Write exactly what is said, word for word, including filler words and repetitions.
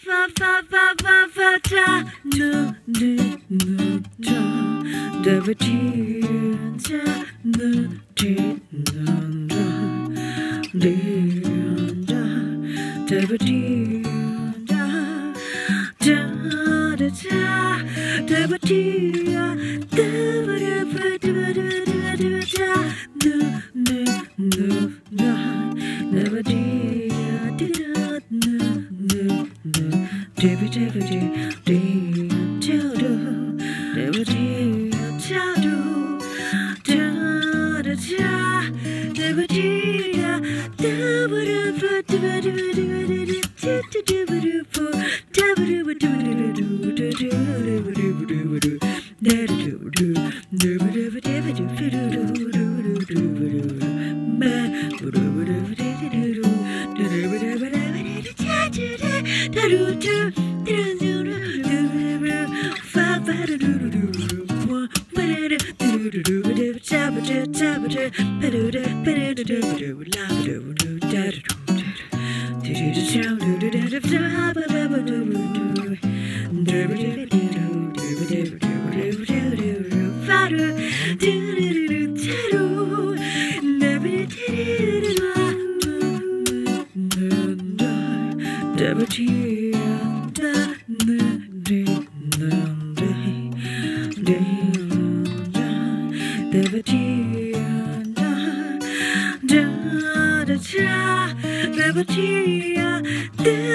fa fa fa fa fa ta no no no ta da ba ti ta no ti no da di da da ba ti da da da da da ba ti da ba da ba da ba da ba da ba da no no no da da ba ti da no no no Dibby dibby dee dee do do dibby dee do do da da da dibby dee da da ba da ba da ba da ba da ba da da da da ba da ba da ba da ba da ba da do do do da ba da ba da ba do da do do da ba da ba da ba do do do do do do ba do ba ba da ba da ba da do do da da ba da ba da ba da da da do do Da